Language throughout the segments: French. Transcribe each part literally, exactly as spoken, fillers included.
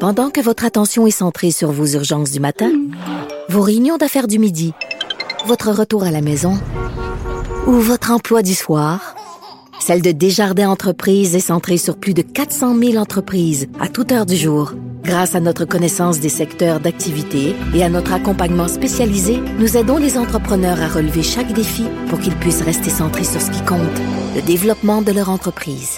Pendant que votre attention est centrée sur vos urgences du matin, vos réunions d'affaires du midi, votre retour à la maison ou votre emploi du soir, celle de Desjardins Entreprises est centrée sur plus de quatre cent mille entreprises à toute heure du jour. Grâce à notre connaissance des secteurs d'activité et à notre accompagnement spécialisé, nous aidons les entrepreneurs à relever chaque défi pour qu'ils puissent rester centrés sur ce qui compte, le développement de leur entreprise.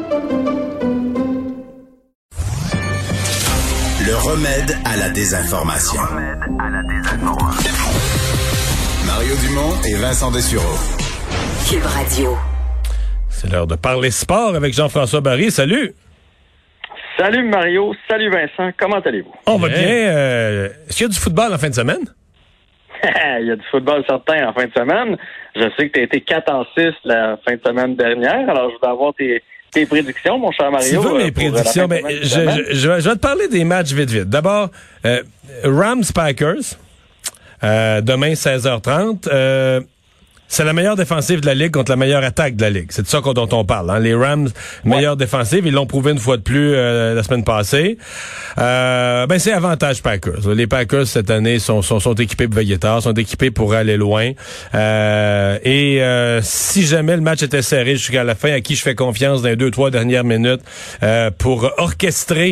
Le remède à la désinformation. Le remède à la désinformation. Mario Dumont et Vincent Dessureau. Cube Radio. C'est l'heure de parler sport avec Jean-François Barry. Salut! Salut Mario, salut Vincent, comment allez-vous? On va bien. Euh, est-ce qu'il y a du football en fin de semaine? Il y a du football certain en fin de semaine. Je sais que tu as été quatre en six la fin de semaine dernière, alors je voudrais avoir tes, tes prédictions, mon cher Mario. Tu veux mes prédictions? Ben, je, je, je, vais, je vais te parler des matchs vite vite. D'abord, euh, Rams-Packers, euh, demain seize heures trente. Euh, C'est la meilleure défensive de la Ligue contre la meilleure attaque de la Ligue. C'est de ça dont on parle. Hein? Les Rams, meilleure ouais. défensive, ils l'ont prouvé une fois de plus euh, la semaine passée. Euh, ben c'est avantage Packers. Les Packers, cette année, sont, sont, sont équipés pour veiller tard, sont équipés pour aller loin. Euh, et euh, si jamais le match était serré jusqu'à la fin, à qui je fais confiance dans les deux, trois dernières minutes euh, pour orchestrer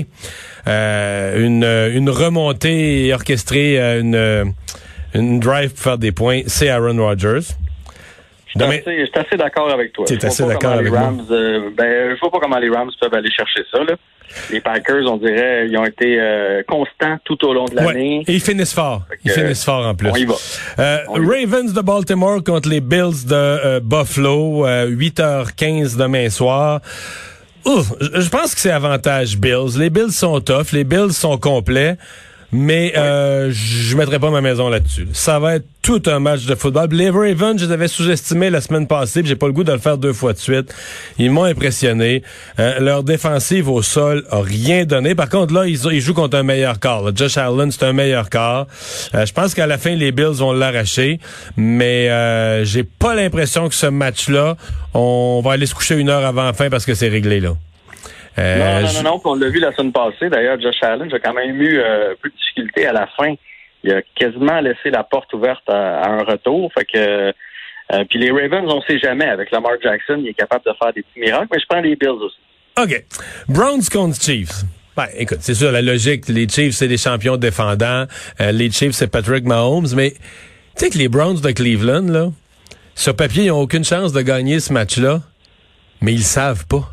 euh, une, une remontée et orchestrer une, une drive pour faire des points, c'est Aaron Rodgers. Je suis assez, assez d'accord avec toi. Tu es assez d'accord avec les Rams, moi. Euh, ben, je vois pas comment les Rams peuvent aller chercher ça. Là. Les Packers, on dirait, ils ont été euh, constants tout au long de l'année. Ouais. Et ils finissent fort. Ils que, finissent fort en plus. On y va. Euh, on y va. Ravens de Baltimore contre les Bills de euh, Buffalo, euh, huit heures quinze demain soir. Ouf, je pense que c'est avantage Bills. Les Bills sont tough, les Bills sont complets. Mais ouais. euh, je mettrai pas ma maison là-dessus. Ça va être tout un match de football. Les Ravens, je les avais sous-estimés la semaine passée, puis j'ai pas le goût de le faire deux fois de suite. Ils m'ont impressionné. Euh, leur défensive au sol a rien donné. Par contre, là, ils, ils jouent contre un meilleur quart. Là. Josh Allen, c'est un meilleur quart. Euh, je pense qu'à la fin, les Bills vont l'arracher. Mais euh, j'ai pas l'impression que ce match-là, on va aller se coucher une heure avant la fin parce que c'est réglé, là. Euh, non, non, non, non, on l'a vu la semaine passée. D'ailleurs, Josh Allen, j'ai quand même eu euh, un peu de difficulté à la fin. Il a quasiment laissé la porte ouverte à, à un retour. Fait que euh, puis les Ravens, on ne sait jamais. Avec Lamar Jackson, il est capable de faire des petits miracles, mais je prends les Bills aussi. OK. Browns contre Chiefs. Ben, écoute, c'est sûr, la logique, les Chiefs, c'est des champions défendants. Euh, les Chiefs, c'est Patrick Mahomes. Mais tu sais que les Browns de Cleveland, là, sur papier, ils n'ont aucune chance de gagner ce match-là, mais ils le savent pas.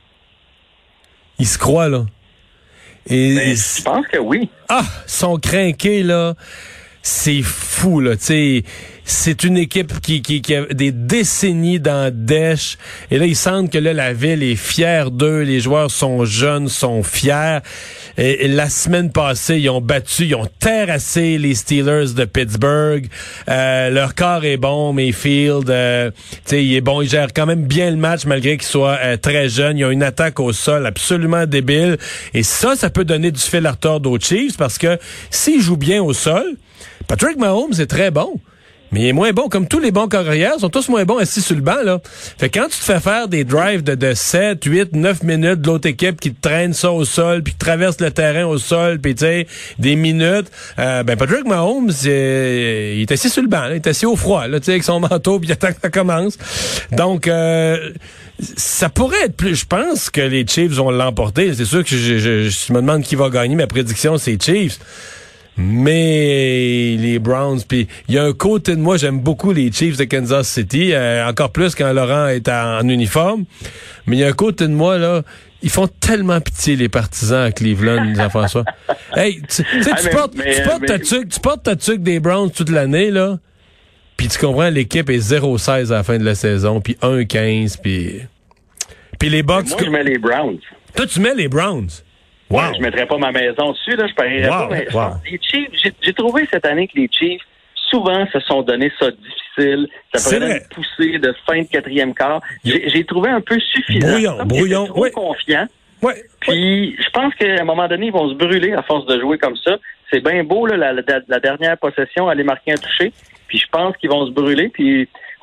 Ils se croient, là. Et, ben, je pense que oui. Ah, ils sont crinqués, là. C'est fou, là. Tu sais, c'est une équipe qui, qui, qui a des décennies dans Dèche. Et là, ils sentent que là, la ville est fière d'eux. Les joueurs sont jeunes, sont fiers. Et, et la semaine passée, ils ont battu, ils ont terrassé les Steelers de Pittsburgh. Euh, leur corps est bon, Mayfield. Euh, tu sais, il est bon. Il gère quand même bien le match, malgré qu'il soit euh, très jeune. Ils ont une attaque au sol absolument débile. Et ça, ça peut donner du fil à retordre aux Chiefs, parce que s'ils jouent bien au sol, Patrick Mahomes est très bon. Mais il est moins bon. Comme tous les bons carrières, sont tous moins bons assis sur le banc, là. Fait que quand tu te fais faire des drives de, de sept, huit, neuf minutes de l'autre équipe qui te traîne ça au sol, puis qui traverse le terrain au sol, puis tu sais, des minutes, euh, ben Patrick Mahomes, euh, il est assis sur le banc, là, il est assis au froid, là, tu sais, avec son manteau, puis il attend que ça commence. Donc, euh, ça pourrait être plus... Je pense que les Chiefs vont l'emporter. C'est sûr que je, je, je me demande qui va gagner. Ma prédiction, c'est Chiefs. Mais les Browns, puis il y a un côté de moi, j'aime beaucoup les Chiefs de Kansas City, euh, encore plus quand Laurent est en, en uniforme. Mais il y a un côté de moi, là, ils font tellement pitié, les partisans à Cleveland, Jean-François. Hey, tu sais, ah, tu, portes, mais, tu, portes mais, ta tuque, tu portes ta tuque des Browns toute l'année, là, puis tu comprends, l'équipe est zéro seize à la fin de la saison, puis un quinze, puis... Puis les Bucks... Moi, je mets les Browns. Toi, tu mets les Browns? Wow. Ouais, je mettrais pas ma maison dessus, là, je parierais wow, pas, mais wow. les Chiefs, j'ai, j'ai trouvé cette année que les Chiefs, souvent, se sont donné ça difficile. Ça prenait une poussée de fin de quatrième quart. J'ai, j'ai trouvé un peu suffisant. Brouillon, Comme brouillon, trop oui. confiant. Ouais, Puis, ouais. je pense qu'à un moment donné, ils vont se brûler à force de jouer comme ça. C'est bien beau, là, la, la, la dernière possession, aller marquer un toucher. Puis, je pense qu'ils vont se brûler. Puis,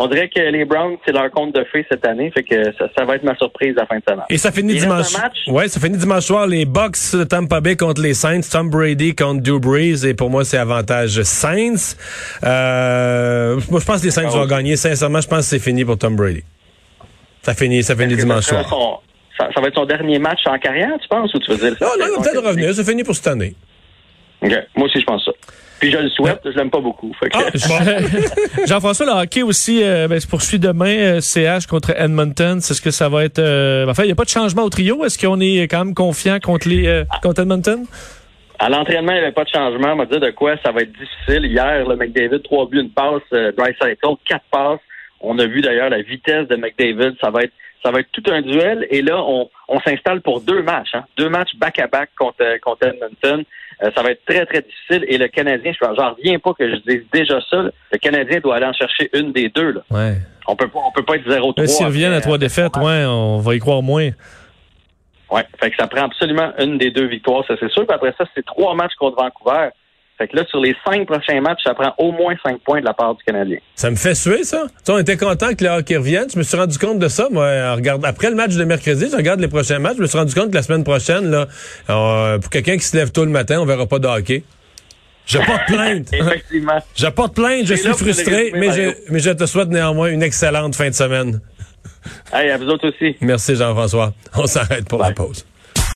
on dirait que les Browns, c'est leur conte de fées cette année, fait que ça, ça va être ma surprise à la fin de semaine. Et ça finit Il dimanche. Ouais, ça finit dimanche soir, les Bucks de Tampa Bay contre les Saints, Tom Brady contre Drew Brees, et pour moi, c'est avantage Saints. Euh, moi, je pense que les Saints vont gagner. Sincèrement, je pense que c'est fini pour Tom Brady. Ça finit, ça finit dimanche soir. Son, ça, ça va être son dernier match en carrière, tu penses, ou tu veux dire? Non, non, il va peut-être revenir. C'est fini pour cette année. OK. Moi aussi, je pense ça. Puis je le souhaite, je l'aime pas beaucoup. Fait que... ah, Jean-François, le hockey aussi euh, ben, se poursuit demain, euh, C H contre Edmonton. Est-ce que ça va être... Euh, enfin, il n'y a pas de changement au trio. Est-ce qu'on est quand même confiant contre, les, euh, contre Edmonton? À l'entraînement, il n'y avait pas de changement. On m'a dit de quoi ça va être difficile. Hier, le McDavid, trois buts, une passe. Euh, Draisaitl, quatre passes. On a vu d'ailleurs la vitesse de McDavid. Ça va être ça va être tout un duel. Et là, on, on s'installe pour deux matchs. Hein. Deux matchs back-à-back contre, contre Edmonton. Euh, ça va être très, très difficile. Et le Canadien, je j'en reviens pas que je dise déjà ça. Là. Le Canadien doit aller en chercher une des deux. Là. Ouais. On peut pas, on peut pas être zéro trois. S'ils reviennent à trois défaites, ouais, on va y croire moins. Ouais. Fait que ça prend absolument une des deux victoires, ça c'est sûr. Puis après ça, c'est trois matchs contre Vancouver. Fait que là, sur les cinq prochains matchs, ça prend au moins cinq points de la part du Canadien. Ça me fait suer, ça. T'sais, on était content que le hockey revienne. Je me suis rendu compte de ça. Moi, regarde, après le match de mercredi, je regarde les prochains matchs. Je me suis rendu compte que la semaine prochaine, là, euh, pour quelqu'un qui se lève tôt le matin, on verra pas de hockey. Je porte plainte. Effectivement. Je porte plainte, je suis frustré, mais je, mais je te souhaite néanmoins une excellente fin de semaine. Hey, à vous autres aussi. Merci Jean-François. On s'arrête pour Bye. la pause.